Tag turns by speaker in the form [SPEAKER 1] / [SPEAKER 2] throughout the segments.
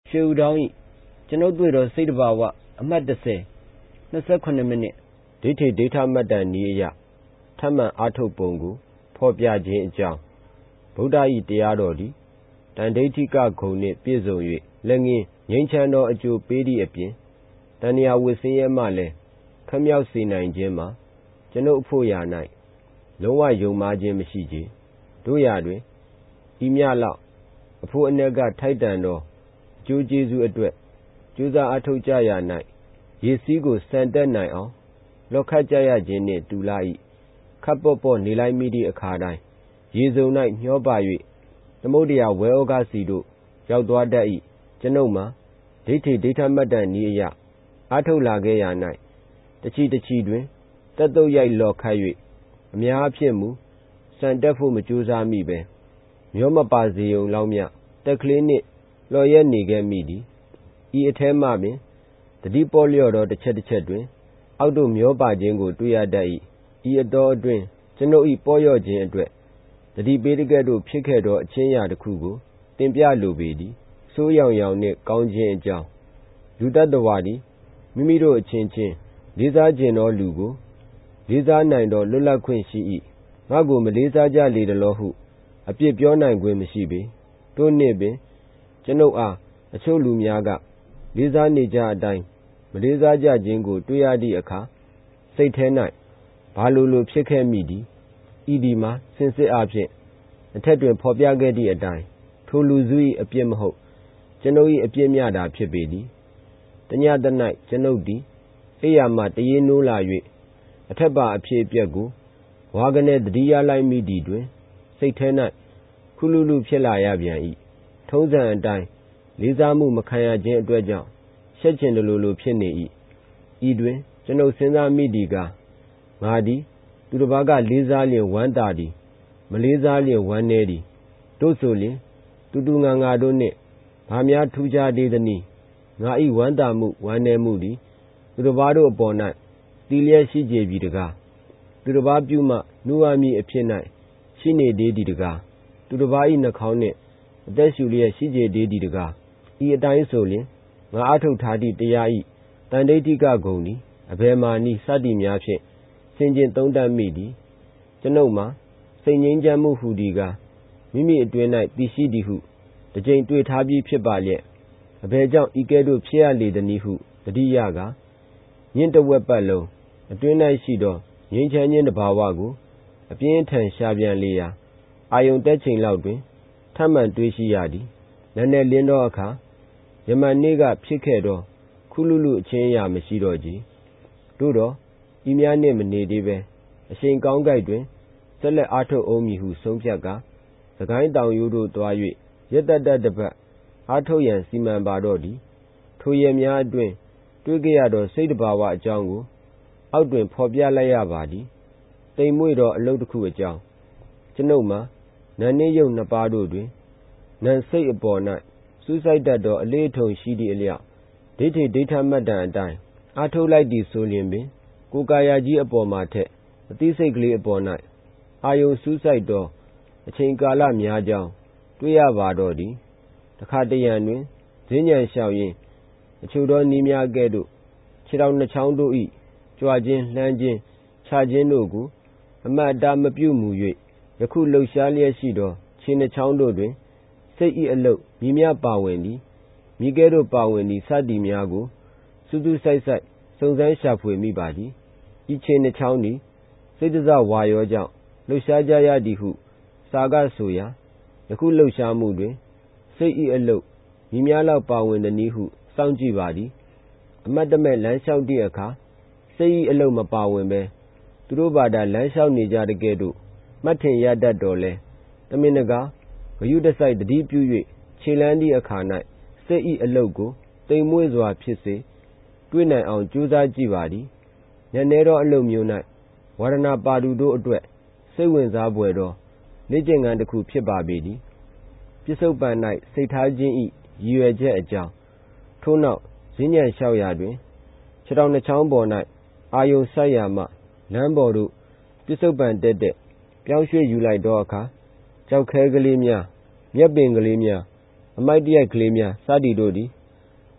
[SPEAKER 1] ရွှေဦးတောင်း၏ကျွန်ုပ်တွေ့တော်စိတ်တဘာဝအမှတ်30 28မိနစ်ဒိဋ္ဌိဒိဋ္ဌမှတ်တန်နည်းအရထပ်မံအားထုတ်ပုံကိုဖော်ပြခြင်းအကြောင်းဗုဒ္ဓ၏တရားတော်သည်တန်ဒိဋ္ဌိကဂုဏ်နှင့်ပြည့်စုံ၍လက်ငင်းငြိမ်းချမ်းသောအကျိုးပေးသည့်အပြင်တဏှာဝိဆင်းရဲမှလည်းခမြောက်စေနိုင်ခြင်းမှာကျွန်ုပ်အဖို့ရာ၌လုံးဝယုံမှားခြင်းမရှိချေတို့ရာတွင်ဤမြလောက်အဖို့အ내ကထိုက်တန်သောအကျိုးကျေးဇူးအတွက်ကြိုးစားအားထုတ်ကြရာ၌ရေစီးကိုစံတက်နိုင်အောင်လောခတ်ကြရခြင်းနှင့်တူလာ၏ခပ်ပေါ့ပေါ့နေလိုက်မိသည့်အခါတိုင်းရေစုံ၌မျောပါ၍သမုဒ္ဒရာဝဲဩဃစီတို့ရောက်သွားတတ်၏ကျွန်ုပ်မှာဒိဋ္ဌိဒိဋ္ဌမှတ်တန်နည်းအရအားထုတ်လာခဲ့ရာ၌တချီတချီတွင်တက်တုတ်ရိုက်လောခတ်၍အများအဖြစ်မူစံတက်ဖို့မကြိုးစားမိပဲမျောမပါစေုံလောက်မြတက်ကလေးနှင့်လော်ရက်နေခဲ့မိသည်ဤအထဲမှပင်တတိပေါ်လျော့သောတစ်ချက်တွင်အောက်သို့မျောပါခြင်းကိုတွေ့ရတတ်၏ဤအတော်အတွင်းကျွန်ုပ်၏ပေါ်လျော့ခြင်းအတွက်တတိပေးတကဲ့သို့ဖြစ်ခဲ့သောအချင်းရာတစ်ခုကိုတင်ပြလိုပေသည်ဆိုးရောင်ရောင်နှင့်ကောင်းခြင်းအကြောင်းလူတ attva သည်မိမိတို့အချင်းချင်းလေးစားခြင်းသောလူကိုလေးစားနိုင်သောလွတ်လပ်ခွင့်ရှိ၏ငါကိုမလေးစားကြလေသလောဟုအပြစ်ပြောနိုင်ခွင့်မရှိပေတို့နှင့်ပင်ကျွန်ုပ်အားအချို့လူများကလေးစားနေကြအတိုင်းမလေးစားကြခြင်းကိုတွေ့ရသည့်အခါစိတ်ထဲ၌ဘာလိုဖြစ်ခဲ့မိသည်ဤဒီမှာစင်စစ်အားဖြင့်အထက်တွင်ဖော်ပြခဲ့သည့်အတိုင်းထိုလူစု၏အပြစ်မဟုတ်ကျွန်ုပ်၏အပြစ်များသာဖြစ်ပေသည်တညတ၌ကျွန်ုပ်သည်အိယာမှတရေနိုးလာ၍အထက်ပါအဖြစ်အပျက်ကိုဝါကနေတတိယလိုက်မိသည်တွင်စိတ်ထဲ၌ခုလူလူဖြစ်လာရပြန်၏ထုံးစံအတိုင်းလေးစားမှုမခံရခြင်းအတွက်ကြောင့်ရှက်ချင်လိုဖြစ်နေ၏ဤတွင်ကျွန်ုပ်စဉ်းစားမိသည်ကငါသည်သူတစ်ပါးကလေးစားလျင်ဝမ်းသာသည်မလေးစားလျင်ဝမ်းနည်းသည်တို့ဆိုလျင်တူငါတို့နှင့်ဘာများထူးခြားသေးသနည်းငါ၏ဝမ်းသာမှုဝမ်းနည်းမှုသည်သူတစ်ပါးတို့အပေါ်၌တည်လျက်ရှိကြပြီတကားသူတစ်ပါးပြုမှနှူးရမည်အဖြစ်၌ရှိနေသေးသည်တကားသူတစ်ပါး၏နှာခေါင်းနှင့်အသက်ရှူလျက်ရှိကြသေးသည်တကားဤအတိုင်းဆိုလျင်ငါအားထုတ်ထားသည့်တရား၏တန်ဒိဋ္ဌိကဂုဏ်သည်အဘယ်မှာနည်းစသည်များဖြင့်ဆင်ခြင်သုံးသပ်မိသည်ကျွန်ုပ်မှာစိတ်ငြိမ်းချမ်းမှုဟူသည်ကားမိမိအတွင်း၌တည်ရှိသည်ဟုတစ်ကြိမ်တွေ့ထားပြီးဖြစ်ပါလျက်အဘယ်ကြောင့်ဤကဲ့သို့ဖြစ်ရလေသနည်းဟုတတိယကညင့်တဝက်ပတ်လုံးအတွင်း၌ရှိသောငြိမ်းချမ်းခြင်းတဘာဝကိုအပြင်းထန်ရှာပြန်လေရာအာယုန်တက်ချိန်လောက်တွင်ထပ်မံတွေးရှိရသည်နည်းနည်းလင်းသောအခါယမန်နေ့ကဖြစ်ခဲ့သောခုလူလူအချင်းအရာမရှိတော့ကြသို့တော့ဤများနှင့်မနေသေးပဲအရှိန်ကောင်းကိုက်တွင်ဆက်လက်အားထုတ်အောင်မည်ဟုဆုံးဖြတ်ကာစကိုင်းတောင်ရိုးတို့သွား၍ရက်တတစ်ပတ်အားထုတ်ရန်စီမံပါတော့သည်ထိုရက်များအတွင်းတွေ့ကြရသောစိတ်တဘာဝအကြောင်းကိုအောက်တွင်ဖော်ပြလိုက်ရပါသည်တိမ်မွေ့သောအလုပ်တစ်ခုအကြောင်းကျွန်ုပ်မှာနာနှင့်ရုပ်နှစ်ပါးတို့တွင်နာစိတ်အပေါ်၌စူးစိုက်တတ်သောအလေးအထုံရှိသည့်အလျောက်ဒိဋ္ဌိဒိဋ္ဌမှတ်တန်အတိုင်းအားထုတ်လိုက်သည်ဆိုလျင်ပင်ကိုယ်ကာယကြီးအပေါ်မှာထက်အသိစိတ်ကလေးအပေါ်၌အာယုံစူးစိုက်သောအချိန်ကာလများကြောင်းတွေ့ရပါတော့သည်တခါတရံတွင်ဈဉ္ဉံလျှောက်ရင်းအချို့သောနည်းများကဲ့သို့ခြေထောက်နှစ်ချောင်းတို့၏ကြွခြင်းလှမ်းခြင်းခြာခြင်းတို့ကိုအမှတ်အသားမပြုမူ၍ယခုလှုပ်ရှားလျက်ရှိသောခြေနှစ်ချောင်းတို့တွင်စိတ်၏အလုပ်မည်မျှပါဝင်သည်မိကဲ့သို့ပါဝင်သည်စသည်များကိုစူးစူးစိုက်စိုက်စုံစမ်းရှာဖွေမိပါသည်ဤခြေနှစ်ချောင်းသည်စိတ်တစဝါရောကြောင့်လှုပ်ရှားကြရသည်ဟုစာကဆိုရာယခုလှုပ်ရှားမှုတွင်စိတ်၏အလုပ်မည်များလောက်ပါဝင်သည်ဟုစောင့်ကြည့်ပါသည်အမတ်တမဲ့လမ်းလျှောက်သည့်အခါစိတ်၏အလုပ်မပါဝင်ပဲသူတို့ဘာသာလမ်းလျှောက်နေကြတဲ့ကဲ့သို့မှတ်ထင်ရတတ်တော်လဲတမင်တကာဂရုတစိုက်တတိပြု၍ခြေလန်းသည့်အခါ၌စိတ်၏အလုပ်ကိုတိမ်မွေ့စွာဖြစ်စေတွေ့နိုင်အောင်ကြိုးစားကြည့်ပါသည်ညနေသောအလုပ်မျိုး၌ဝါဒနာပါသူတို့အတွက်စိတ်ဝင်စားဖွယ်သောလေ့ကျင့်ခန်းတစ်ခုဖြစ်ပါပေသည်ပြစ္ဆုတ်ပံ၌စိတ်ထားခြင်း၏ရည်ရွယ်ချက်အကြောင်းထို့နောက်ဈဉ္ဉံလျှောက်ရာတွင်ခြေထောက်နှစ်ချောင်းပေါ်၌အာယုံစိုက်ရာမှလမ်းပေါ်သို့ပြစ္ဆုတ်ပံတက်ပြောင်းရွှေ့ယူလိုက်သောအခါကျောက်ခဲကလေးများမြက်ပင်ကလေးများအမိုက်တရိုက်ကလေးများစသည်တို့သည်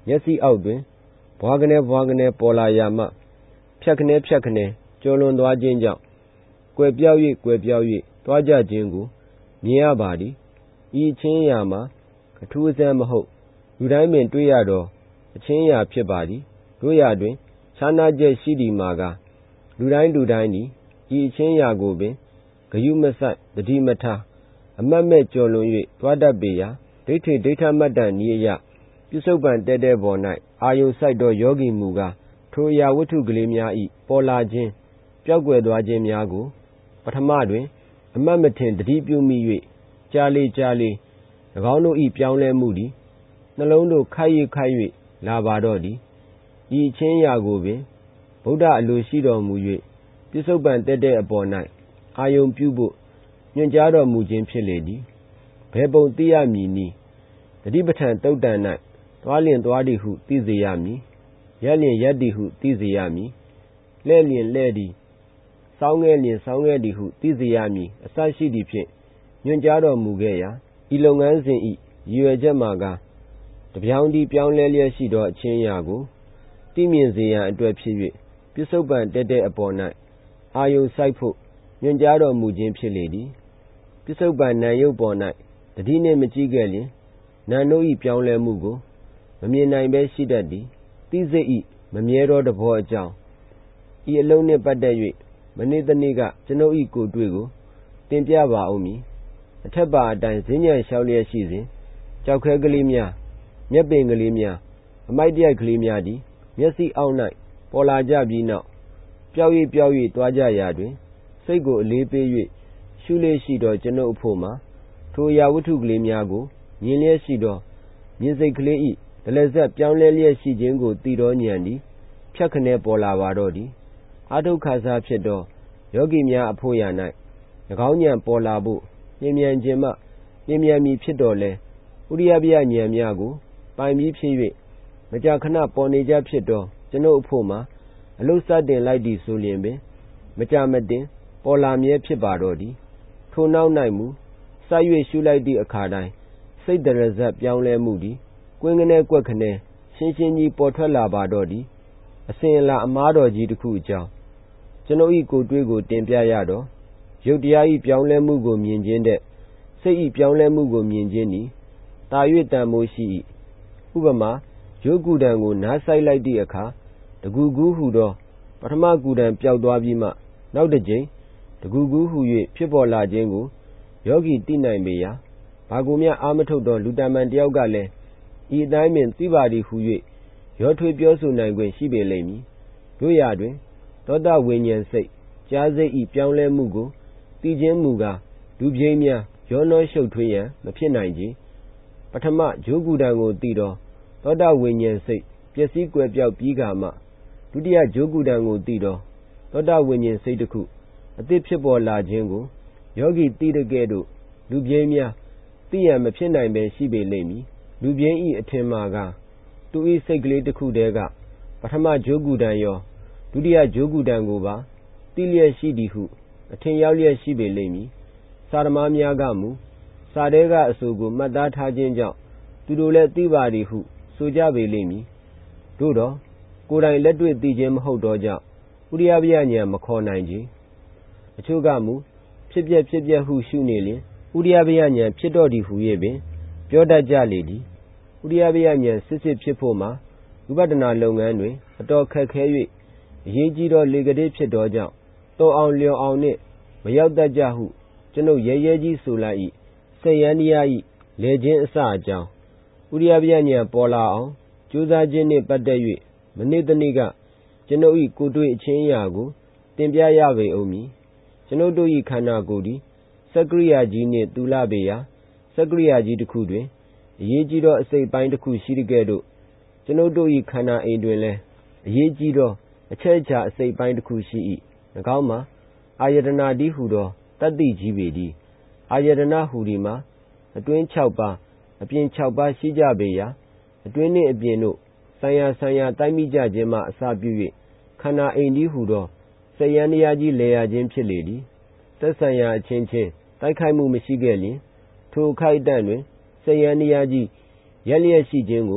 [SPEAKER 1] မျက်စိအောက်တွင်ဘွားကနေပေါ်လာရာမှဖြတ်ခနဲကျော်လွန်သွားခြင်းကြောင့်ကွယ်ပြောက်၍သွားကြခြင်းကိုမြင်ရပါသည်ဤအချင်းအရာမှာအထူးအဆန်းမဟုတ်လူတိုင်းပင်တွေ့ရသောအချင်းအရာဖြစ်ပါသည်တို့ရာတွင်ခြားနားချက်ရှိသည်မှာကလူတိုင်းသည်ဤအချင်းအရာကိုပင်ဂရုမစိုက်သတိမထားအမှတ်မဲ့ကျော်လွန်၍သွားတတ်ပေရာဒိဋ္ဌမှတ်တနည်းအရပစ္စုပန်တည့်ပေါ်၌အာယုံစိုက်သောယောဂီမူကားထိုအရာဝတ္ထုကလေးများ၏ပေါ်လာခြင်းပျောက်ကွယ်သွားခြင်းများကိုပထမတွင်အမှတ်မထင်သတိပြုမိ၍ကြာလေ၎င်းတို့၏ပြောင်းလဲမှုသည်နှလုံးတို့ခိုက်၍လာပါတော့သည်ဤအချင်းအရာကိုပင်ဗုဒ္ဓအလိုရှိတော်မူ၍ပစ္စုပန်တည့်အပေါ်၌အာယုံပြုဖို့ညွှန်ကြားတော်မူခြင်းဖြစ်လေသည်ဘယ်ပုံသိရမည်နည်းတတိပဋ္ဌာန်သုတ်တံ၌သွားလျင်သွားသည်ဟုသိစေရမည်ရပ်လျင်ရပ်သည်ဟုသိစေရမည်လှည့်လျင်လှည့်သည်စောင်းခဲ့လျင်စောင်းခဲ့သည်ဟုသိစေရမည်အစရှိသည်ဖြင့်ညွှန်ကြားတော်မူခဲ့ရာဤလုပ်ငန်းစဉ်၏ရည်ရွယ်ချက်မှာကတပြောင်းသည်ပြောင်းလဲလျက်ရှိသောအချင်းအရာကိုသိမြင်စေရန်အတွက်ဖြစ်၍ပစ္စုပန်တည့်အပေါ်၌အာယုံစိုက်ဖို့ညွှန်ကြားတော်မူခြင်းဖြစ်လေသည်ပစ္စုပန်နာယုတ်ပေါ်၌တတိနှင့်မကြည့်ခဲ့လျင်နာတို့၏ပြောင်းလဲမှုကိုမမြင်နိုင်ဘဲရှိတတ်သည်သိစိတ်၏မမြဲသောသဘောအကြောင်းဤအလုံးနှင့်ပတ်သက်၍မနေ့တနေ့ကကျွန်ုပ်၏ကိုယ်တွေ့ကိုတင်ပြပါဦးမည်အထက်ပါအတိုင်းဈဉ္ဉံလျှောက်လျက်ရှိစဉ်ကြောက်ခဲကလေးများမျက်ပင်ကလေးများအမိုက်တရိုက်ကလေးများသည်မျက်စိအောက်၌ပေါ်လာကြပြီးနောက်ပျောက်၍သွားကြရာတွင်စိတ်ကိုအလေးပေး၍ရှုလေ့ရှိသောကျွန်ုပ်အဖို့မှာထိုအရာဝတ္ထုကလေးများကိုမြင်လျက်ရှိသောမြင်စိတ်ကလေး၏ဒလဇက်ပြောင်းလဲလျက်ရှိခြင်းကိုသိသောဉာဏ်သည်ဖြတ်ခနဲပေါ်လာပါတော့သည်အာထုခါစားဖြစ်သောယောဂီများအဖို့ရာ၌၎င်းဉာဏ်ပေါ်လာဖို့လျင်မြန်ခြင်းမှလျင်မြန်မည်ဖြစ်တော်လဲဥရိယပယဉာဏ်များကိုပိုင်ပြီးဖြစ်၍မကြာခဏပေါ်နေကြဖြစ်သောကျွန်ုပ်အဖို့မှာအလုစတင်လိုက်သည်ဆိုလျင်ပင်မကြာမတင်ပေါ်လာမြဲဖြစ်ပါတော့သည်ထိုနောက်၌မူစိုက်၍ရှုလိုက်သည့်အခါတိုင်းစိတ်တရဇက်ပြောင်းလဲမှုသည်ကွင်းကနေကွက်ခနဲရှင်းကြီးပေါ်ထွက်လာပါတော့သည်အစဉ်အလာအမားတော်ကြီးတစ်ခုအကြောင်းကျွန်ုပ်၏ကိုယ်တွေ့ကိုတင်ပြရတော့ရုပ်တရား၏ပြောင်းလဲမှုကိုမြင်ခြင်းတဲ့စိတ်၏ပြောင်းလဲမှုကိုမြင်ခြင်းသည်တာ၍တန်မိုးရှိ၏ဥပမာရုပ်ကူတံကိုနားဆိုင်လိုက်သည့်အခါတကူကူးဟူသောပထမကူတံပျောက်သွားပြီးမှနောက်တစ်ကြိမ်တကူကူးဟူ၍ဖြစ်ပေါ်လာခြင်းကိုယောဂီသိနိုင်ပေရာဘာကိုမျှအာမထုတ်သောလူတမန်တယောက်ကလည်းဤအတိုင်းပင်သိပါသည်ဟူ၍ရောထွေးပြောဆိုနိုင်ခွင့်ရှိပေလိမ့်မည်တို့ရာတွင်သောတာဝိညာဉ်စိတ်ကြားစိတ်ဤပြောင်းလဲမှုကိုသိခြင်းမူကားလူပြိန်းများရောနှောရှုပ်ထွေးရန်မဖြစ်နိုင်ကြပထမဂျိုးကူတံကိုသိသောသောတာဝိညာဉ်စိတ်ပျက်စီးကွယ်ပြောက်ပြီးကာမှဒုတိယဂျိုးကူတံကိုသိသောသောတာဝိညာဉ်စိတ်တစ်ခုအသစ်ဖြစ်ပေါ်လာခြင်းကိုယောဂီသိတဲ့ကဲ့သို့လူပြိန်းများသိရန်မဖြစ်နိုင်ပဲရှိပေလိမ့်မည်လူပြိန်းဤအထင်မှာကသူ၏စိတ်ကလေးတစ်ခုတည်းကပထမဂျိုးကူတံရောဒုတိယဂျိုးကူတံကိုပါသိလျက်ရှိသည်ဟုအထင်ရောက်လျက်ရှိပေလိမ့်မည်စာသမားများကမူစာတဲကအဆိုကိုမှတ်သားထားခြင်းကြောင့်သူတို့လည်းသိပါသည်ဟုဆိုကြပေလိမ့်မည်သို့တော့ကိုယ်တိုင်လက်တွေ့သိခြင်းမဟုတ်သောကြောင့်ဥရိယပယဉာဏ်မခေါ်နိုင်ကြအချို့ကမူဖြစ်ပျက်ဟုရှုနေလျင်ဥရိယပယဉာဏ်ဖြစ်တော့သည်ဟု၍ပင်ပြောတတ်ကြလေသည်ဥရိယပယဉာဏ်စစ်ဖြစ်ဖို့မှာဝိပဿနာလုပ်ငန်းတွင်အတော်ခက်ခဲ၍အရေးကြီးသောလေကတိဖြစ်သောကြောင့်တော်အောင်လျော်အောင်နှင့်မရောက်တတ်ကြဟုကျွန်ုပ်ရဲကြီးဆိုလိုက်၏စိတ်ယန္တရား၏လေခြင်းအစအကြောင်းဥရိယပယဉာဏ်ပေါ်လာအောင်ကြိုးစားခြင်းနှင့်ပတ်သက်၍မနေ့တနေ့ကကျွန်ုပ်၏ကိုယ်တွေ့အချင်းအရာကိုတင်ပြရပေဦးမည်ကျွန်ုပ်တို့၏ခန္ဓာကိုယ်သည်စက္ကရိယာကြီးနှင့်တူလာပေရာစက္ကရိယာကြီးတစ်ခုတွင်အရေးကြီးသောအစိတ်ပိုင်းတစ်ခုရှိတဲ့ကဲ့သို့ကျွန်ုပ်တို့၏ခန္ဓာအိမ်တွင်လည်းအရေးကြီးသောအချက်အခြာအစိတ်ပိုင်းတစ်ခုရှိ၏၎င်းမှာအာယတနာတည်းဟူသောတတ္တိကြီးပေသည်အာယတနာဟူသည်မှာအတွင်း6ပါးအပြင်6ပါးရှိကြပေရာအတွင်းနှင့်အပြင်တို့ဆံရတိုက်မိကြခြင်းမှအစပြု၍ခန္ဓာအိမ်တည်းဟူသောစိတ်ယန္တရားကြီးလဲရခြင်းဖြစ်လေသည်သက်ဆိုင်ရာအချင်းချင်းတိုက်ခိုက်မှုမရှိခဲ့လျင်ထိုခိုက်တန့်တွင်စိတ်ယန္တရားကြီးရက်လျက်ရှိခြင်းကို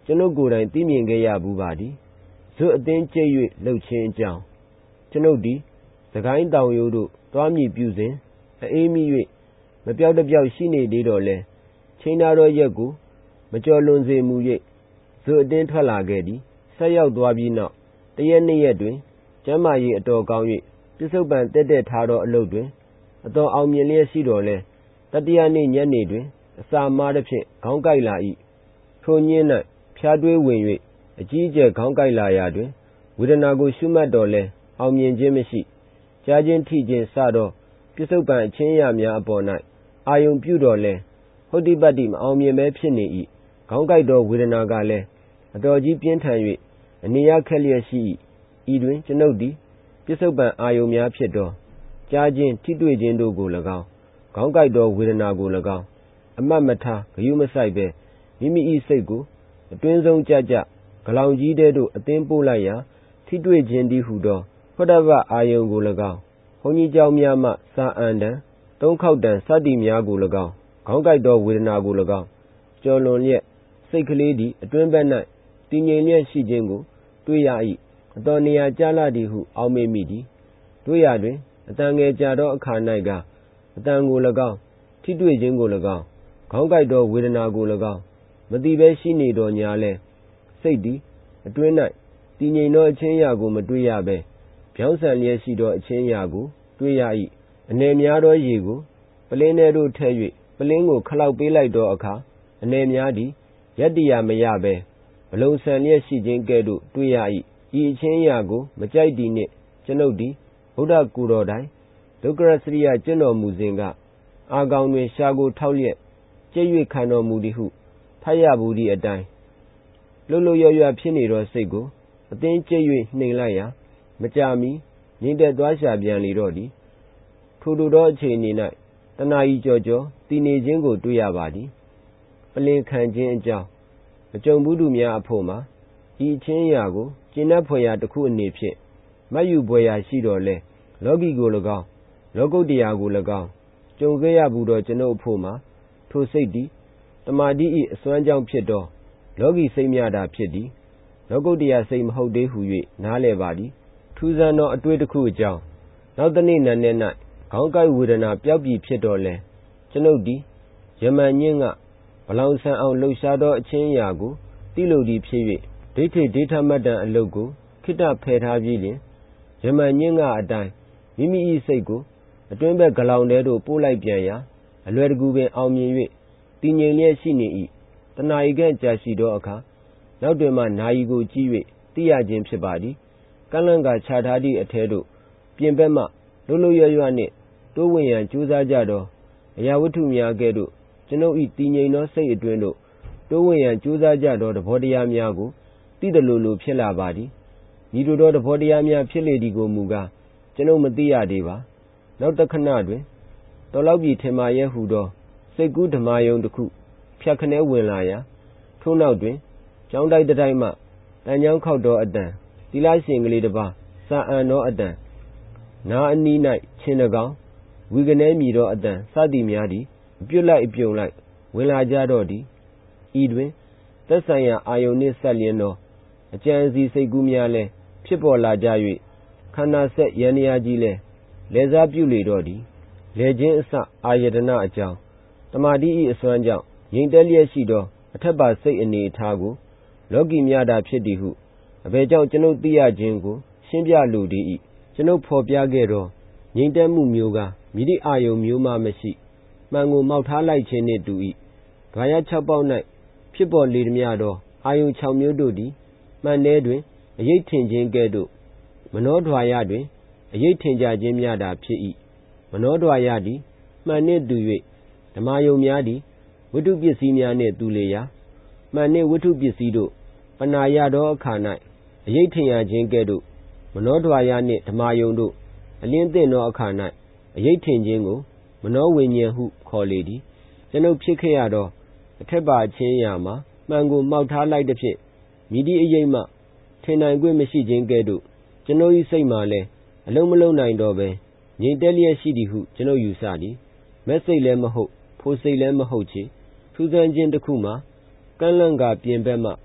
[SPEAKER 1] ကျွန်ုပ်ကိုယ်တိုင်သိမြင်ခဲ့ရဘူးပါသည်ဇွတ်အသင်းကျိတ်၍လှုပ်ခြင်းအကြောင်းကျွန်ုပ်သည်စကိုင်းတောင်ရိုးတို့သွားမည်ပြုစဉ်အေးမိ၍မပြောက်တပြောက်ရှိနေသေးတော့လဲချိန်နာသောရက်ကိုမကျော်လွန်စေမူ၍ဇွတ်အသင်းထွက်လာခဲ့သည်ဆက်ရောက်သွားပြီးနောက်တစ်ရက်နှစ်ရက်တွင်ကျမ်းမာရေးအတော်ကောင်း၍ပြစ္ဆုတ်ပံတက်ထားသောအလုပ်တွင်အတော်အောင်မြင်လျက်ရှိတော်လဲတတိယနေ့ညနေတွင်အစာမားသဖြင့်ခေါင်းကိုက်လာ၏ထိုညင်း၌ဖျားတွေးဝင်၍အကြီးအကျယ်ခေါင်းကိုက်လာရာတွင်ဝေဒနာကိုရှုမှတ်တော်လဲအောင်မြင်ခြင်းမရှိကြားခြင်းထိခြင်းစသောပြစ္ဆုတ်ပံအချင်းရာများအပေါ်၌အာယုံပြုတော်လဲဟုတ်တိပတ်တိမအောင်မြင်ပဲဖြစ်နေ၏ခေါင်းကိုက်သောဝေဒနာကလည်းအတော်ကြီးပြင်းထန်၍အနေရခက်လျက်ရှိ၏ဤတွင်ကျွန်ုပ်သည်ပြစ္ဆုတ်ပံအာယုံများဖြစ်သောကြားခြင်းထိတွေ့ခြင်းတို့ကို၎င်းခေါင်းကိုက်သောဝေဒနာကို၎င်းအမှတ်မထားဂရုမစိုက်ပဲမိမိ၏စိတ်ကိုအတွင်းဆုံးကြကြဂလောင်ကြီးတဲသို့အသင်းပို့လိုက်ရာထိတွေ့ခြင်းတည်းဟုသောဖုဒ္ဓဘအာယုံကို၎င်းဘုန်းကြီးကျောင်းများမှစာအန်တံသုံးခေါက်တံစသည်များကို၎င်းခေါင်းကိုက်သောဝေဒနာကို၎င်းကျော်လွန်လျက်စိတ်ကလေးသည်အတွင်းဘက်၌တည်ငြိမ်လျက်ရှိခြင်းကိုတွေ့ရ၏အတော်နေရာကျလာသည်ဟုအောက်မေ့မိသည်တွေ့ရတွင်အတန်ငယ်ကြသောအခါ၌ကအတန်ကို၎င်းထိတွေ့ခြင်းကို၎င်းခေါင်းကိုက်သောဝေဒနာကို၎င်းမသိဘဲရှိနေတော်ညာလဲစိတ်သည်အတွင်း၌တည်ငြိမ်သောအချင်းရာကိုမတွေ့ရဘဲပြောင်းဆန်လျက်ရှိသောအချင်းရာကိုတွေ့ရ၏အနေများသောရေကိုပလင်းထဲသို့ထည့်၍ပလင်းကိုခလောက်ပေးလိုက်သောအခါအနေများသည်ရက်တရာမရဘဲဘလုံဆန်လျက်ရှိခြင်းကဲ့သို့တွေ့ရ၏ဤအချင်းရာကိုမကြိုက်သည်နှင့်ကျွန်ုပ်သည်ဗုဒ္ဓကိုယ်တော်တိုင်ဒုက္ခရစရိယကျင့်တော်မူစဉ်ကအာကောင်တွင်ရှာကိုထောက်လျက်ကျိတ်၍ခံတော်မူသည်ဟုဖတ်ရဘူးသည့်အတိုင်းလှုပ်လှုပ်ရွရွဖြစ်နေသောစိတ်ကိုအသင်းကျိတ်၍နှိမ်လိုက်ရာမကြာမီငြိမ်သက်သွားရှာပြန်လေတော့သည်ထိုလိုသောအချိန်၌တနာရီကျော်တည်နေခြင်းကိုတွေ့ရပါသည်ပလင်ခံခြင်းအကြောင်းမကြုံဘူးသူများအဖို့မှာဤအချင်းရာကိုကျင့်တတ်ဖွယ်ရာတစ်ခုအနေဖြင့်မှတ်ယူဖွယ်ရာရှိတော်လဲလောကီကို၎င်းလောကုတ္တရာကို၎င်းကြုံခဲ့ရဘူးသောကျွန်ုပ်အဖို့မှာထိုစိတ်သည်တမာတိ၏အစွမ်းကြောင့်ဖြစ်သောလောကီစိတ်များတာဖြစ်သည်လောကုတ္တရာစိတ်မဟုတ်သေးဟု၍နားလည်ပါသည်ထူးဆန်းသောအတွေ့တစ်ခုအကြောင်းနောက်တစ်နေ့နံနက်၌ခေါင်းကိုက်ဝေဒနာပျောက်ပြီဖြစ်တော်လဲကျွန်ုပ်သည်ယမန်ညင်းကဘလောင်ဆန်အောင်လှုပ်ရှားသောအချင်းအရာကိုတိလိုသည်ဖြစ်၍ဒိဋ္ဌိဒိဋ္ဌမတ္တံအလုတ်ကိုခိတ္တဖယ်ထားပြီးလျှင်ယမန်ညင်းကအတိုင်းမိမိ၏စိတ်ကိုအတွင်းဘက်ဂလောင်ထဲသို့ပို့လိုက်ပြန်ရာအလွယ်တကူပင်အောင်မြင်၍တည်ငြိမ်လျက်ရှိနေ၏တနာရီခန့်ကြာရှိသောအခါနောက်တွင်မှနာရီကိုကြည့်၍သိရခြင်းဖြစ်ပါသည်ကန့်လန့်ကာချထားသည့်အထဲသို့ပြင်ဘက်မှလှုပ်လှုပ်ရွရွနှင့်တိုးဝင်ရန်ကြိုးစားကြသောအရာဝတ္ထုများကဲ့သို့ကျွန်ုပ်၏တည်ငြိမ်သောစိတ်အတွင်းသို့တိုးဝင်ရန်ကြိုးစားကြသောသဘောတရားများကိုသိသလိုလိုဖြစ်လာပါသည်ညီတို့သောသဘောတရားများဖြစ်လေသည်ကိုမူကားကျွန်ုပ်မသိရသေးပါနောက်တစ်ခဏတွင်တော်လောက်ပြီထင်ပါရဲ့ဟုသောစိတ်ကူးဓမ္မယုံတစ်ခုဖြတ်ခနဲဝင်လာရာထို့နောက်တွင်ကျောင်းတိုက်တိုင်းမှတန်ချောင်းခောက်သောအတန်သီလရှင်ကလေးတစ်ပါးစာအန်သောအတန်နားအနီး၌ချင်းတကောင်ဝီကနေမြည်သောအတန်စသည်များသည်အပြုတ်လိုက်အပြုံလိုက်ဝင်လာကြတော့သည်ဤတွင်သက်ဆိုင်ရာအာယုန်နှင့်ဆက်လျင်းသောအကြံစီစိတ်ကူးများလည်းဖြစ်ပေါ်လာကြ၍ခန္ဓာဆက်ယန္တရားကြီးလည်းလဲစားပြုလေတော့သည်လဲခြင်းအစအာယတနာအကြောင်းတမာတိ၏အစွမ်းကြောင့်ငြိမ်သက်လျက်ရှိသောအထက်ပါစိတ်အနေအထားကိုလောကီမြတာဖြစ်သည်ဟုအဘယ်ကြောင့်ကျွန်ုပ်သိရခြင်းကိုရှင်းပြလိုသည်၏ကျွန်ုပ်ဖော်ပြခဲ့သောငြိမ်သက်မှုမျိုးကမိတိအာယုံမျိုးမှမရှိမှန်ကိုမောက်ထားလိုက်ခြင်းနှင့်တူ၏ဒွါရ6ပေါက်၌ဖြစ်ပေါ်လေသည်များသောအာယုံ6မျိုးတို့သည်မှန်ထဲတွင်အရေးထင်ခြင်းကဲ့သို့မနောဒွါရတွင်အရေးထင်ကြခြင်းများတာဖြစ်၏မနောဒွါရသည်မှန်နှင့်တူ၍ဓမ္မယုံများသည်ဝတ္ထုပစ္စည်းများနှင့်တူလေရာမှန်နှင့်ဝတ္ထုပစ္စည်းတို့ပနာရသောအခါ၌အရေးထင်ရခြင်းကဲ့သို့မနောဒွါရနှင့်ဓမ္မယုံတို့အလင်းသင့်သောအခါ၌အရေးထင်ခြင်းကိုမနောဝိညာဉ်ဟုခေါ်လေသည်ကျွန်ုပ်ဖြစ်ခဲ့ရသောအထက်ပါခြင်းရာမှာမှန်ကိုမှောက်ထားလိုက်သဖြင့်မိတိအရေးမှထင်နိုင်ခွင့်မရှိခြင်းကဲ့သို့ကျွန်ုပ်၏စိတ်မှာလည်းအလုံးမလုံးနိုင်တော့ပဲငြိမ်သက်လျက်ရှိသည်ဟုကျွန်ုပ်ယူဆသည်မက်စိတ်လည်းမဟုတ်ဖိုစိတ်လည်းမဟုတ်ချေထူးဆန်းခြင်းတစ်ခုမှာကန့်လန့်ကာပြင်ဘက်မှ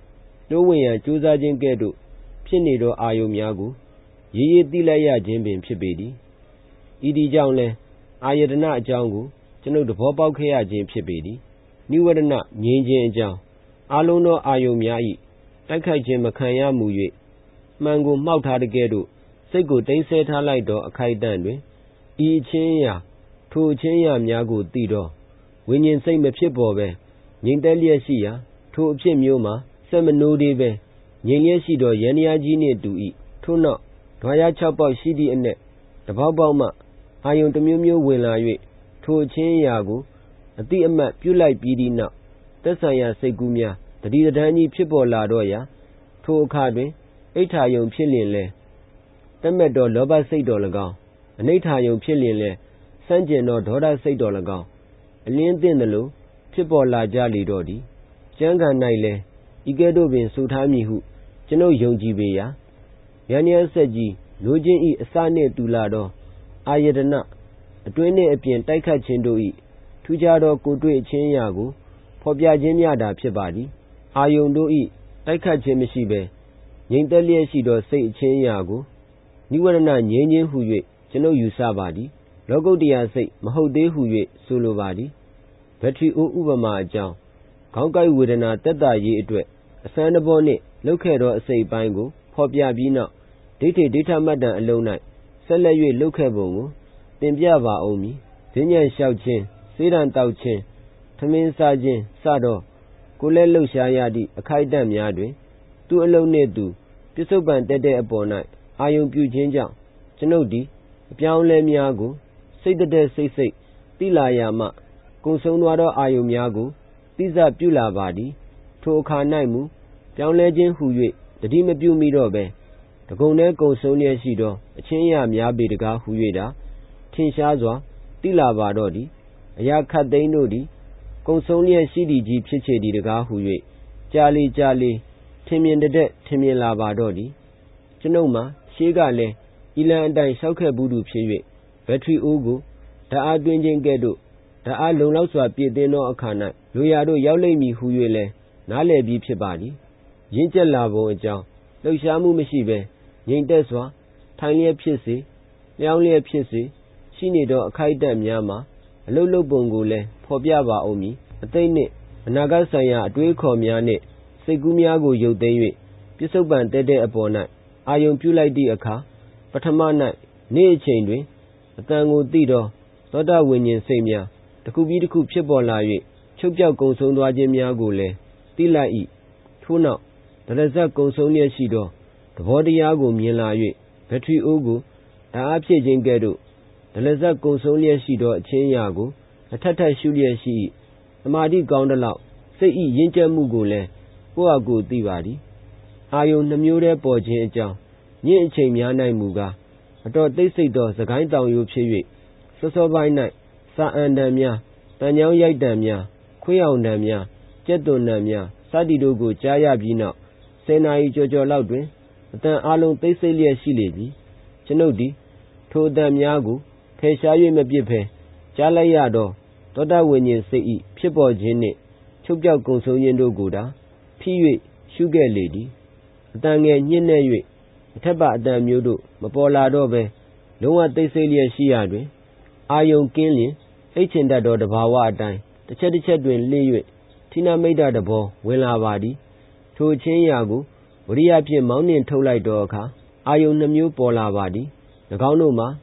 [SPEAKER 1] နှိုးဝင်ရန်ကြိုးစားခြင်းကဲ့သို့ဖြစ်နေသောအာယုန်များကိုရေးရေးသိလိုက်ရခြင်းပင်ဖြစ်ပေသည်ဤဒီကြောင့်လည်းအာယတနာအကြောင်းကိုကျွန်ုပ်သဘောပေါက်ခဲ့ရခြင်းဖြစ်ပေသည်နိဝရဏငြိမ်းခြင်းအကြောင်းအလုံးသောအာယုန်များ၏တိုက်ခိုက်ခြင်းမခံရမူ၍မှန်ကိုမှောက်ထားတဲ့ကဲ့သို့စိတ်ကိုတိမ်ဆဲထားလိုက်သောအခိုက်အတန့်တွင်ဤအချင်းအရာထိုအချင်းအရာများကိုသိတော့ဝိညာဉ်စိတ်မဖြစ်ပေါ်ပဲငြိမ်သက်လျက်ရှိရာထိုအဖြစ်မျိုးမှာစက်မနိုးသေးပဲငြိမ်လျက်ရှိသောယန္တရားကြီးနှင့်တူ၏ထို့နောက်ဓဝါရ6ပေါက်ရှိသည့်အနက်တပေါက်ပေါက်မှအာယုန်တစ်မျိုးမျိုးဝင်လာ၍ထိုအချင်းအရာကိုအတိအမှတ်ပြုလိုက်ပြီးသည့်နောက်သက်ဆိုင်ရာစိတ်ကူးများတတိတန်းကြီးဖြစ်ပေါ်လာတော့ရာထိုအခါတွင်အိဋ္ဌာယုံဖြစ်လျင်လဲတက်မဲ့သောလောဘစိတ်တော်၎င်းအနိဋ္ဌာယုံဖြစ်လျင်လဲစန့်ကျင်သောဒေါသစိတ်တော်၎င်းအလင်းသင့်သလိုဖြစ်ပေါ်လာကြလေတော့သည်ကျမ်းဂန်၌လည်းဤကဲ့သို့ပင်ဆိုထားမည်ဟုကျွန်ုပ်ယုံကြည်ပေရာယန္တရားဆက်ကြီးလိုခြင်းဤအစနှင့်တူလာသောအာယတနာအတွင်းနှင့်အပြင်တိုက်ခတ်ခြင်းတို့၏ထူးခြားသောကိုယ်တွေ့အချင်းအရာကိုဖော်ပြခြင်းများတာဖြစ်ပါသည်အာယုန်တို့၏တိုက်ခတ်ခြင်းမရှိဘဲငြိမ်သက်လျက်ရှိသောစိတ်အချင်းအရာကိုနိဝရဏငြိမ်းခြင်းဟု၍ကျွန်ုပ်ယူဆပါသည်လောကုတ္တရာစိတ်မဟုတ်သေးဟု၍ဆိုလိုပါသည်ဘက်ထရီအိုးဥပမာအကြောင်းခေါင်းကိုက်ဝေဒနာတက်တာရေးအတွက်အစမ်းတဘောနှင့်လှုပ်ခဲ့သောအစိတ်ပိုင်းကိုဖော်ပြပြီးနောက်ဒိဋ္ဌိဒိဋ္ဌမတ္တံအလုံး၌ဆက်လက်၍လှုပ်ခဲ့ပုံကိုသင်ပြပါအောင်မည်ဈဉ္ဉံလျှောက်ခြင်းစေးတံတောက်ခြင်းထမင်းစားခြင်းစသောကိုယ်လက်လှုပ်ရှားရသည့်အခိုက်အတန့်များတွင်သူ့အလုံးနှင့်သူပြစ္ဆုတ်ပံတက်တဲ့အပေါ်၌အာယုံပြုခြင်းကြောင့်ကျွန်ုပ်သည်အပြောင်းလဲများကိုစိတ်တဲ့စိတ်သိလာရမှကုံဆုံးသွားသောအာယုံများကိုသိစပြုလာပါသည်ထိုအခါ၌မူပြောင်းလဲခြင်းဟု၍တတိမပြုမိတော့ပဲတကုံထဲကုံဆုံးလျက်ရှိသောအချင်းအရာများပေတကားဟု၍တာထင်ရှားစွာသိလာပါတော့သည်အရာခတ်သိမ်းတို့သည်ကုံဆုံးလျက်ရှိသည်ကြီးဖြစ်ချေသည်တကားဟု၍ကြာလေထင်မြင်တဲ့ထင်မြင်လာပါတော့သည်ကျွန်ုပ်မှာရှေးကလည်းဤလန်အတိုင်းလျှောက်ခဲ့ဘူးသူဖြစ်၍ဘက်ထရီအိုးကိုဓာတ်အားတွင်းခြင်းကဲ့သို့ဓာတ်အားလုံလောက်စွာပြည့်သိမ်းသောအခါ၌လိုရာတို့ရောက်လိမ့်မည်ဟု၍လည်းနားလည်ပြီးဖြစ်ပါသည်ရင့်ကျက်လာပုံအကြောင်းလှုပ်ရှားမှုမရှိဘဲငြိမ်သက်စွာထိုင်လျက်ဖြစ်စေလျောင်းလျက်ဖြစ်စေရှိနေသောအခိုက်အတန့်များမှာအလုတ်လုတ်ပုံကိုလည်းဖော်ပြပါအောင်မည်အသိနှင့်အနာဂတ်ဆိုင်ရာအတွေးခေါ်များနှင့်စိတ်ကူးများကိုရုပ်သိမ်း၍ပြစ္ဆုတ်ပံတက်တဲ့အပေါ်၌အာယုံပြုလိုက်သည့်အခါပထမ၌နေ့အချိန်တွင်အတန်ကိုသိသောသောတာဝိညာဉ်စိတ်များတစ်ခုပြီးတစ်ခုဖြစ်ပေါ်လာ၍ချုပ်ပြောက်ကုံဆုံးသွားခြင်းများကိုလည်းသိလိုက်၏ထို့နောက်ဒလဇတ်ကုံဆုံးလျက်ရှိသောသဘောတရားကိုမြင်လာ၍ဘက်ထရီအိုးကိုဓာတ်အားဖြည့်ခြင်းကဲ့သို့ဒလဇတ်ကုံဆုံးလျက်ရှိသောအချင်းအရာကိုအထက်ထက်ရှုလျက်ရှိ၏သမာဓိကောင်းသလောက်စိတ်၏ရင့်ကျက်မှုကိုလည်းကိုယ့်အကိုသိပါသည်အာယုန်နှမျိုးတည်းပေါ်ခြင်းအကြောင်းညင့်အချိန်များ၌မူကားအတော်သိစိတ်သောစကိုင်းတောင်ရိုးဖြစ်၍စောစောပိုင်း၌စာအန်တန်များတန်ချောင်းရိုက်တန်များခွေးအောင်တန်များကြက်သွန်တန်များစသည်တို့ကိုကြားရပြီးနောက်10 နာရီကျော်လောက်တွင်အတန်အလုံးသိစိတ်လျက်ရှိလေပြီကျွန်ုပ်သည်ထိုအတန်များကိုဖယ်ရှား၍မပစ်ဘဲကြားလိုက်ရသောသောတာဝိညာဉ်စိတ်၏ဖြစ်ပေါ်ခြင်းနှင့်ချုပ်ပြောက်ကုံဆုံးခြင်းတို့ကိုသာဖိ၍ရှုခဲ့လေသည်အတန်ငယ်ညှင်းနေ၍အထက်ပါအတန်မျိုးတို့မပေါ်လာတော့ဘဲလုံးဝသိစိတ်လျက်ရှိရာတွင်အာယုံကင်းလျင်အိတ်ချင်တတ်သောတဘာဝအတိုင်းတစ်ချက်တွင်လှည့်၍ထိနာမိတ်တဘောဝင်လာပါသည်ထိုအချင်းရာကိုဝရိယဖြင့်မောင်းနှင်ထုတ်လိုက်သောအခါအာယုံနှမျိုးပေါ်လာပါသည်၎င်းတို့မှာ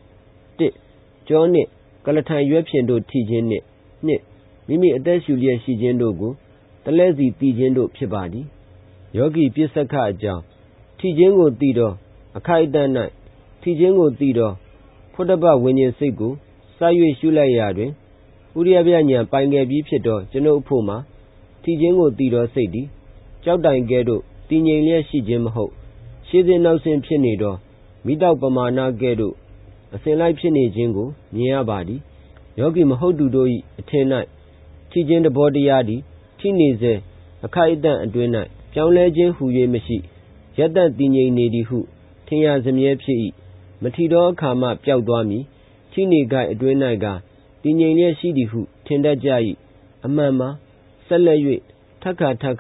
[SPEAKER 1] 1ကြောနှင့်ကလထံရွက်ဖြင့်တို့ထိခြင်းနှင့်2မိမိအသက်ရှူလျက်ရှိခြင်းတို့ကိုတလဲစီတည်ခြင်းတို့ဖြစ်ပါသည်ယောဂီပစ္စက္ခအကြောင်းထိခြင်းကိုတည်သောအခိုက်အတန့်၌ထိခြင်းကိုတည်သောဖုဒ္ဓဘဝိညာဉ်စိတ်ကိုစ၍ရှုလိုက်ရာတွင်ဥရိယပြဉာဏ်ပိုင်ခဲ့ပြီးဖြစ်သောကျွန်ုပ်အဖို့မှာထိခြင်းကိုတည်သောစိတ်သည်ကြောက်တိုင်ကဲ့သို့တည်ငြိမ်လျက်ရှိခြင်းမဟုတ်ရှေးစဉ်နောက်စဉ်ဖြစ်နေသောမိတောက်ပမာဏကဲ့သို့အစဉ်လိုက်ဖြစ်နေခြင်းကိုမြင်ရပါသည်ယောဂီမဟုတ်သူတို့၏အထင်၌ထိခြင်းတဘောတရားသည်ထိနေစေအခိုက်အတန့်အတွင်း၌ပြောင်းလဲခြင်းဟူ၍မရှိရပ်တန့်တည်ငြိမ်နေသည်ဟုထင်ရစမြဲဖြစ်၏မထီသောအခါမှပျောက်သွားမည်ထိနေကြအတွင်း၌ကတည်ငြိမ်လျက်ရှိသည်ဟုထင်တတ်ကြ၏အမှန်မှာဆက်လက်၍ထပ်ခါထ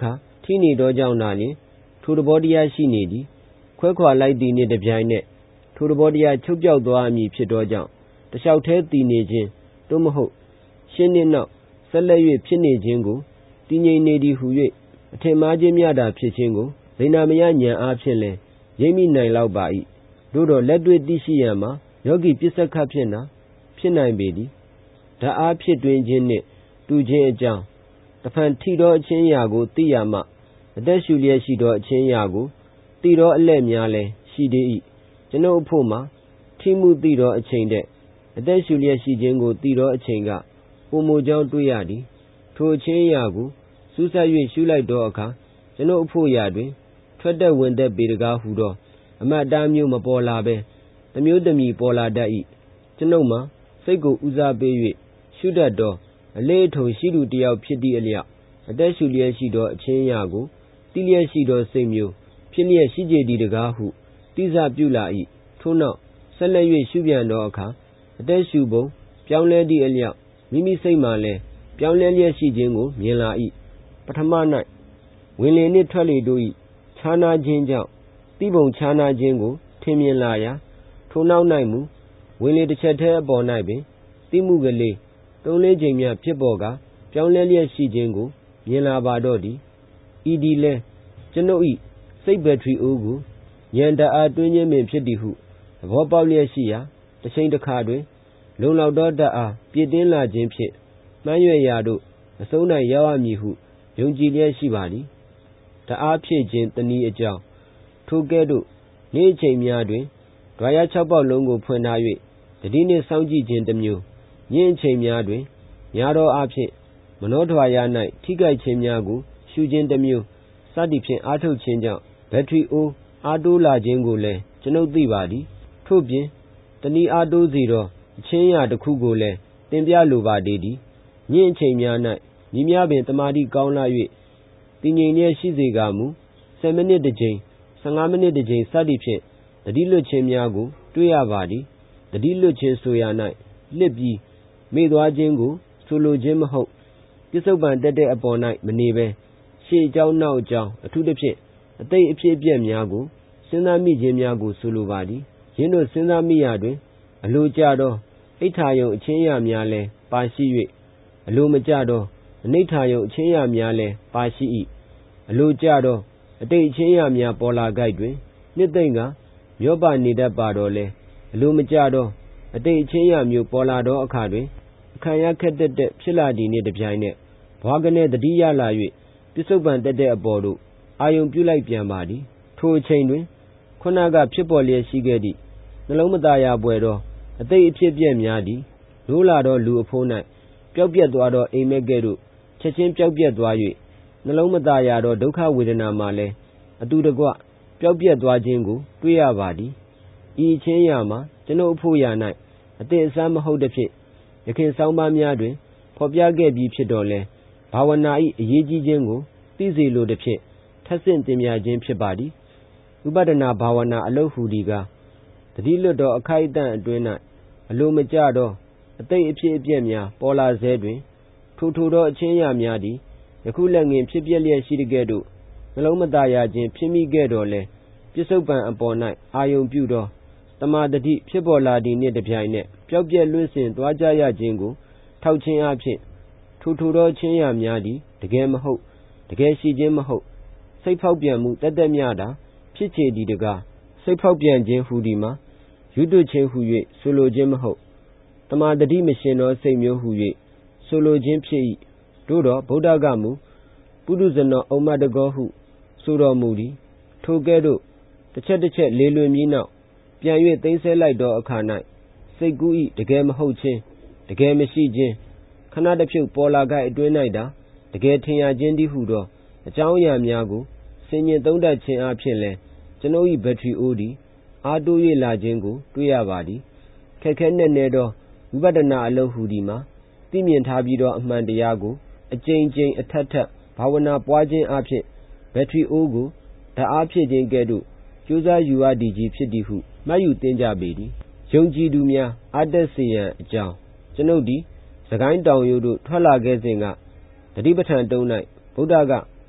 [SPEAKER 1] ထိနေသောကြောင့်သာလျှင်ထိုသဘောတရားရှိနေသည်ခွဲခွာလိုက်သည်နှင့်တပြိုင်နက်ထိုသဘောတရားချုပ်ပြောက်သွားမည်ဖြစ်သောကြောင့်တလျှောက်ထဲတည်နေခြင်းသို့မဟုတ်ရှင်းနှင့်နောက်ဆက်လက်၍ဖြစ်နေခြင်းကိုတည်ငြိမ်နေသည်ဟု၍အထင်မှားခြင်းများသာဖြစ်ခြင်းကိုလိဏ္ဍာမယဉာဏ်အားဖြင့်လည်းရိပ်မိနိုင်လောက်ပါ၏သို့သောလက်တွေ့သိရှိရန်မှာယောဂီပစ္စက္ခဖြင့်သာဖြစ်နိုင်ပေသည်ဓာတ်အားဖြစ်တွင်ခြင်းနှင့်တူခြင်းအကြောင်းတဖန်ထိသောအချင်းအရာကိုသိရမှအသက်ရှူလျက်ရှိသောအချင်းအရာကိုသိသောအလက်များလည်းရှိသေး၏ကျွန်ုပ်အဖို့မှာထိမှုသိသောအချိန်တဲ့အသက်ရှူလျက်ရှိခြင်းကိုသိသောအချိန်ကပုံမူကြောင်းတွေ့ရသည်ထိုအချင်းအရာကိုစူးစိုက်၍ရှုလိုက်သောအခါကျွန်ုပ်အဖို့ရာတွင်ထွက်သက်ဝင်သက်ပေတကားဟူသောအမှတ်အသားမျိုးမပေါ်လာဘဲတစ်မျိုးတစ်မည်ပေါ်လာတတ်၏ကျွန်ုပ်မှာစိတ်ကိုဦးစားပေး၍ရှုတတ်သောအလေးအထုံရှိသူတစ်ယောက်ဖြစ်သည့်အလျောက်အသက်ရှူလျက်ရှိသောအချင်းအရာကိုသိလျက်ရှိသောစိတ်မျိုးဖြစ်လျက်ရှိကြသည်တကားဟုသိစပြုလာ၏ထို့နောက်ဆက်လက်၍ရှုပြန်သောအခါအသက်ရှူပုံပြောင်းလဲသည့်အလျောက်မိမိစိတ်မှလည်းပြောင်းလဲလျက်ရှိခြင်းကိုမြင်လာ၏ပထမ၌ဝင်လေနှင့်ထွက်လေတို့၏ခြားနာခြင်းကြောင့်သိပုံခြားနာခြင်းကိုထင်မြင်လာရာထိုနောက်၌မူဝင်လေတစ်ချက်တည်းအပေါ်၌ပင်သိမှုကလေး3-4ချိန်များဖြစ်ပေါ်ကပြောင်းလဲလျက်ရှိခြင်းကိုမြင်လာပါတော့သည်ဤဒီလဲကျွန်ုပ်၏စိတ်ဘက်ထရီအိုးကိုဉာဏ်တအားတွင်းခြင်းပင်ဖြစ်သည်ဟုသဘောပေါက်လျက်ရှိရာတစ်ချိန်တစ်ခါတွင်လုံလောက်သောတအားပြည့်တင်းလာခြင်းဖြင့်မှန်းရွယ်ရာတို့အဆုံး၌ရောက်ရမည်ဟုယုံကြည်လျက်ရှိပါသည်တအားဖြစ်ခြင်းတနည်းအကြောင်းထိုကဲ့သို့နေ့အချိန်များတွင်ဒွါရ6ပေါက်လုံးကိုဖွင့်ထား၍တတိနှင့်စောင့်ကြည့်ခြင်းတစ်မျိုးညင်အချိန်များတွင်များသောအားဖြင့်မနောဒွါရ၌ထိခိုက်ခြင်းများကိုရှုခြင်းတစ်မျိုးစသည်ဖြင့်အားထုတ်ခြင်းကြောင့်ဘက်ထရီအိုးအားတိုးလာခြင်းကိုလည်းကျွန်ုပ်သိပါသည်ထို့ပြင်တနည်းအားတိုးစေသောအချင်းအရာတစ်ခုကိုလည်းတင်ပြလိုပါသေးသည်ညင်အချိန်များ၌ညီများပင်တမာတိကောင်းလာ၍တည်ငြိမ်လျက်ရှိစေကမူ10မိနစ်တစ်ကြိမ်15မိနစ်တစ်ကြိမ်စသည်ဖြင့်တတိလွတ်ခြင်းများကိုတွေ့ရပါသည်တတိလွတ်ခြင်းဆိုရာ၌လစ်ပြီးမေ့သွားခြင်းကိုဆိုလိုခြင်းမဟုတ်ပြစ္ဆုတ်ပန်တက်တဲ့အပေါ်၌မနေဘဲရှေ့အကြောင်းနောက်အကြောင်းအထူးသဖြင့်အသိအဖြစ်အပျက်များကိုစဉ်းစားမိခြင်းများကိုဆိုလိုပါသည်ယင်းတို့စဉ်းစားမိရာတွင်အလိုကျသောအိဋ္ဌာယုံအချင်းအရာများလည်းပါရှိ၍အလိုမကျသောအနိဋ္ဌာယုံအချင်းအရာများလည်းပါရှိ၏အလိုကျသောအတိတ်အချင်းအရာများပေါ်လာကြိုက်တွင်နှစ်သိမ့်ကမျောပါနေတတ်ပါတော့လဲအလိုမကျသောအတိတ်အချင်းအရာမျိုးပေါ်လာသောအခါတွင်အခါရခက်တက်ဖြစ်လာသည်နှင့်တပြိုင်နက်ဘွားကနေတတိယလာ၍ပြစ္ဆုတ်ပန်တက်တဲ့အပေါ်သို့အာယုံပြုလိုက်ပြန်ပါသည်ထိုအချိန်တွင်ခုနကဖြစ်ပေါ်လျက်ရှိခဲ့သည့်နှလုံးမသားရပွေသောအသိအဖြစ်အပျက်များသည်နိုးလာသောလူအဖို့၌ပျောက်ပြက်သွားသောအိမ်မက်ကဲ့သို့ချက်ချင်းပျောက်ပြက်သွား၍နှလုံးမသားရသောဒုက္ခဝေဒနာမှလည်းအတူတကွပျောက်ပြက်သွားခြင်းကိုတွေ့ရပါသည်ဤအချင်းရာမှာကျွန်ုပ်အဖို့ရာ၌အသည့်အဆန်းမဟုတ်သဖြင့်ယခင်ဆောင်းပါးများတွင်ဖော်ပြခဲ့ပြီးဖြစ်တော်လဲဘာဝနာ၏အရေးကြီးခြင်းကိုသိစေလိုသဖြင့်ထပ်ဆင့်တင်ပြခြင်းဖြစ်ပါသည်ဥပဒနာဘာဝနာအလုပ်ဟူသည်ကားတတိလွတ်သောအခိုက်အတန့်အတွင်း၌အလိုမကျသောအသိအဖြစ်အပျက်များပေါ်လာစေတွင်ထိုသောအချင်းအရာများသည်ယခုလက်ငင်ဖြစ်ပျက်လျက်ရှိတဲ့ကဲ့သို့နှလုံးမသားရခြင်းဖြစ်မိခဲ့တော်လဲပြစ္ဆုတ်ပန်အပေါ်၌အာယုံပြုသောတမာတတိဖြစ်ပေါ်လာသည်နှင့်တပြိုင်နက်ပျောက်ပြက်လွင့်စင်သွားကြရခြင်းကိုထောက်ခြင်းအဖြစ်ထိုသောအချင်းအရာများသည်တကယ်မဟုတ်တကယ်ရှိခြင်းမဟုတ်စိတ်ဖောက်ပြန်မှုတသက်များသာဖြစ်ချေသည်တကားစိတ်ဖောက်ပြန်ခြင်းဟူသည်မှာယူတွခြင်းဟူ၍ဆိုလိုခြင်းမဟုတ်တမာတတိမရှင်သောစိတ်မျိုးဟူ၍ဆိုလိုခြင်းဖြစ်၏သို့တော့ဗုဒ္ဓကမူပုထုဇဏောဩမတကောဟုဆိုတော်မူသည်ထိုကဲ့သို့တစ်ချက်တစ်ချက်လေလွင်ပြီးနောက်ပြန်၍သိမ်းဆဲလိုက်သောအခါ၌စိတ်ကူး၏တကယ်မဟုတ်ခြင်းတကယ်မရှိခြင်းခဏတစ်ဖြုတ်ပေါ်လာကြအတွင်း၌သာတကယ်ထင်ရခြင်းတည်းဟုသောအကြောင်းအရာများကိုဆင်ញင်သုံးသပ်ခြင်းအဖြစ်လဲကျွန်ုပ်၏ဘက်ထရီအိုးသည်အားတိုး၍လာခြင်းကိုတွေ့ရပါသည်ခက်ခဲနက်နဲသောဝိပဿနာအလုပ်ဟူသည်မှာသိမြင်ထားပြီးသောအမှန်တရားကိုအကြိမ်ကြိမ်အထက်ထပ်ဘာဝနာပွားခြင်းအဖြစ်ဘက်ထရီအိုးကိုဓာတ်အားဖြည့်ခြင်းကဲ့သို့ကြိုးစားယူရသည်ကြီးဖြစ်သည်ဟုမှတ်ယူသင်ကြပေသည်ယုံကြည်သူများအားတက်စေရန်အကြောင်းကျွန်ုပ်သည်စကိုင်းတောင်ရိုးတို့ထွက်လာခဲ့စဉ်ကတတိပဋ္ဌာန်တုံး၌ဗုဒ္ဓက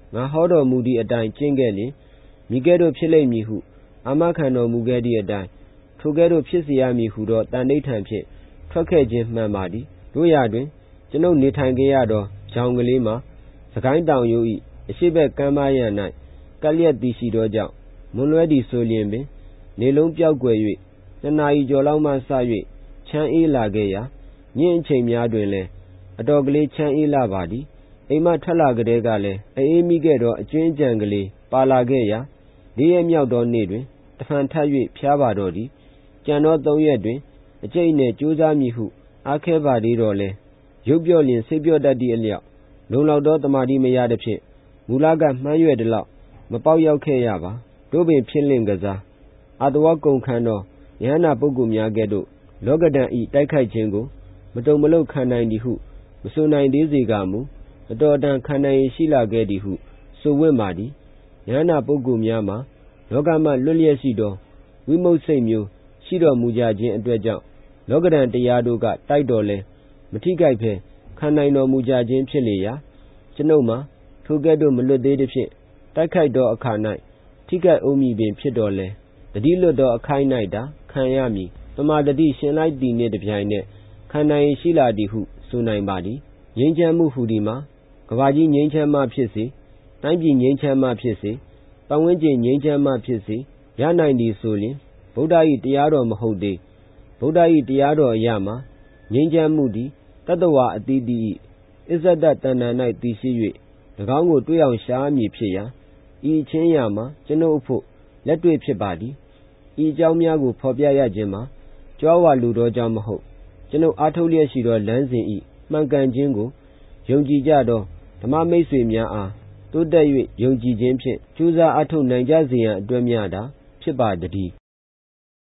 [SPEAKER 1] ငါဟောတော်မူသည့်အတိုင်းကျင့်ခဲ့လျှင်မိကဲ့သို့ဖြစ်လိမ့်မည်ဟုအာမခံတော်မူခဲ့သည့်အတိုင်းထိုကဲ့သို့ဖြစ်စေရမည်ဟုသောတန်ဋိဌာန်ဖြင့်ထွက်ခဲ့ခြင်းမှန်ပါသည်တို့ရာတွင်ကျွန်ုပ်နေထိုင်ခဲ့ရသောဂျောင်ကလေးမှာစကိုင်းတောင်ရိုး၏အရှိဘက်ကမ်းပါးရန်၌ကပ်လျက်သည်ရှိသောကြောင့်မွန်းလွဲသည်ဆိုလျင်ပင်နေလုံးပျောက်ကွယ်၍2 နာရီကျော်လောက်မှစ၍ချမ်းအေးလာခဲ့ရာညဉ့်အချိန်များတွင်လည်းအတော်ကလေးချမ်းအေးလာပါသည်အိမ်မှထွက်လာကတည်းကလည်းအေးမိခဲ့သောအကျွင်းအကြံကလေးပါလာခဲ့ရာ4 ရက်မြောက်သောနေ့တွင်တဖန်ထပ်၍ဖျားပါတော့သည်ကြံသော3 ရက်တွင်အကျိတ်နှင့်ကြိုးစားမည်ဟုအားခဲပါသေးတော်လဲရုပ်ပြော့လျင်စိတ်ပြော့တတ်သည့်အလျောက်လုံလောက်သောတမာတိမရသဖြင့်မူလကမှန်းရွယ်သလောက်မပေါက်ရောက်ခဲ့ရပါတို့ပင်ဖြစ်လင့်ကစားအာတဝကုန်ခန်းသောယဟန္တာပုဂ္ဂိုလ်များကဲ့သို့လောကဓာတ်ဤတိုက်ခိုက်ခြင်းကိုမတုံမလုခံနိုင်သည်ဟုမဆိုနိုင်သေးစေကမူအတော်အတန်ခံနိုင်ရရှိလာခဲ့သည်ဟုဆိုဝင့်ပါသည်ယဟန္တာပုဂ္ဂိုလ်များမှာလောကမှလွတ်လျက်ရှိသောဝိမုတ်စိတ်မျိုးရှိတော်မူကြခြင်းအတွက်ကြောင့်လောကဓာတ်တရားတို့ကတိုက်တော်လဲမထိခိုက်ဖဲခံနိုင်တော်မူကြခြင်းဖြစ်လေရာကျွန်ုပ်မှာထိုကဲ့သို့မလွတ်သေးသဖြင့်တိုက်ခိုက်သောအခါ၌ထိခိုက်အုံးမည်ပင်ဖြစ်တော်လဲတတိလွတ်သောအခိုက်၌သာခံရမည်တမာတတိရှင်လိုက်သည်နှင့်တပြိုင်နက်ခံနိုင်ရရှိလာသည်ဟုဆိုနိုင်ပါသည်ငြိမ်းချမ်းမှုဟူသည်မှာကမ္ဘာကြီးငြိမ်းချမ်းမှဖြစ်စေတိုင်းပြည်ငြိမ်းချမ်းမှဖြစ်စေပတ်ဝန်းကျင်ငြိမ်းချမ်းမှဖြစ်စေရနိုင်သည်ဆိုလျှင်ဗုဒ္ဓ၏တရားတော်မဟုတ်သေးဗုဒ္ဓ၏တရားတော်အရာမှာငြိမ်းချမ်းမှုသည်တတ္တဝါအသီးသီး၏အစ္ဆဒတဏ္ဍာ၌တည်ရှိ၍၎င်းကိုတွေ့အောင်ရှားမည်ဖြစ်ရာဤအချင်းရာမှာကျွန်ုပ်အဖို့လက်တွေ့ဖြစ်ပါသည်ဤအကြောင်းများကိုဖော်ပြရခြင်းမှာကြွားဝါလူသောကြောင့်မဟုတ်ကျွန်ုပ်အားထုတ်လျက်ရှိသောလမ်းစဉ်၏မှန်ကန်ခြင်းကိုယုံကြည်ကြသောဓမ္မမိတ်ဆွေများအားတိုးတက်၍ယုံကြည်ခြင်းဖြင့်ကြိုးစားအားထုတ်နိုင်ကြစေရန်အတွက်များသာဖြစ်ပါတည်း